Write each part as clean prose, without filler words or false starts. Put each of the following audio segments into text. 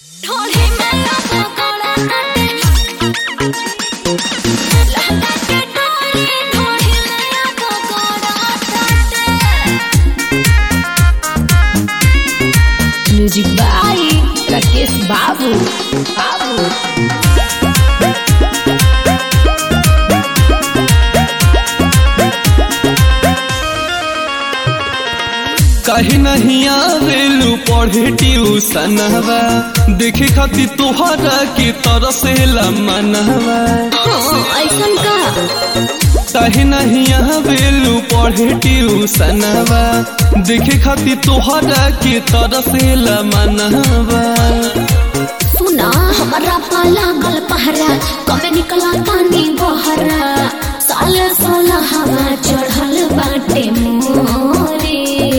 Music बाई राकेश बाबू कहीं नहीं आवेलू पढ़े ट्यूशनवा देखे खातिर तोहरा के तरसेला मनवा। ऐसन का कहीं नहीं आवेलू पढ़े ट्यूशनवा देखे खातिर तोहरा के तरसेला मनवा। सुना हमारा पाला गल पहरा कमे निकला तानी बहरा साल 16 हवा चढ़ल बाटे मोरे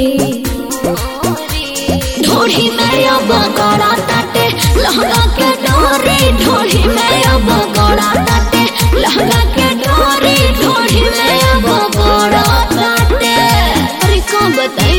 ढोढ़ी में अब गड़ा ताटे लहंगा के डोरी ढोढ़ी में अब गड़ा ताटे लहंगा के डोरी ढोढ़ी में अब गड़ा ताटे। अरे कौन बताई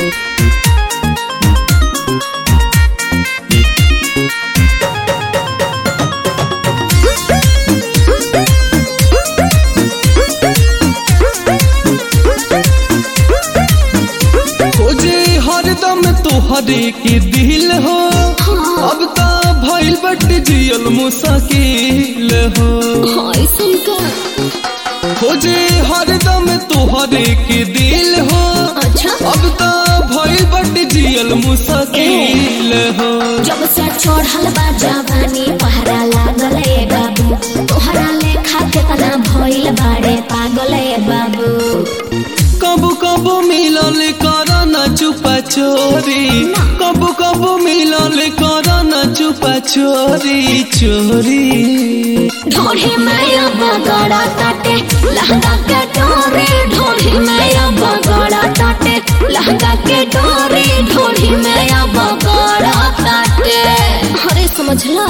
हरदम तोहरे के दिल हो अब ता भइल बट जियल मुश्किल हो। ऐसन का खोजे हरदम तोहरे के दिल हो अच्छा अब ता भइल बट जियल मुश्किल हो। जब से चढ़ल बा जवानी पहरा लागल ए बाबू तोहरा लेखा केतना भइल बाड़े पागल ए बाबू। कबू कबू मिलल करना चुपा चोरी कबू कबू मिलल करना चुपा चोरी चोरी ढोढ़ी में अब गड़ा ताटे लहंगा के डोरी ढोढ़ी में अब गड़ा ताटे लहंगा के डोरी ढोढ़ी में अब गड़ा ताटे। अरे समझला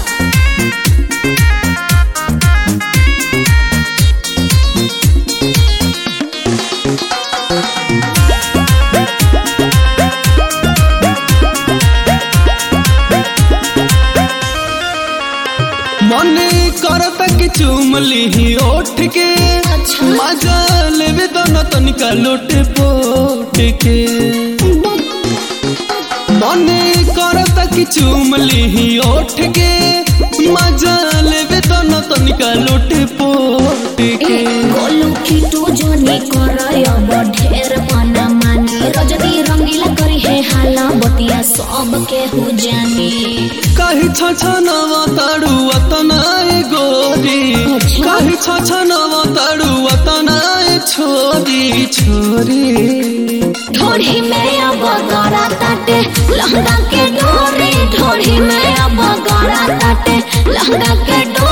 मने करता कि चुमली ही ओठ के मजा लेवे दोनों तनिका लोटे पोट के। मने करता कि चुमली ही ओठ के मजा लेवे दोनों तनिका लोटे पोट के। गोलू की तू जोनी करय अब ढेर मना मानी रजनी रंगीला करी है हाला बतिया सब के हो जानी। कहीं छछनवा ताड़ू अतनाए गोरी कहीं छछनवा ताड़ू अतनाए छोरी छोरी ढोढ़ी में अब गड़ा ताटे लहंगा के डोरी ढोढ़ी में अब गड़ा ताटे लहंगा के डोरी।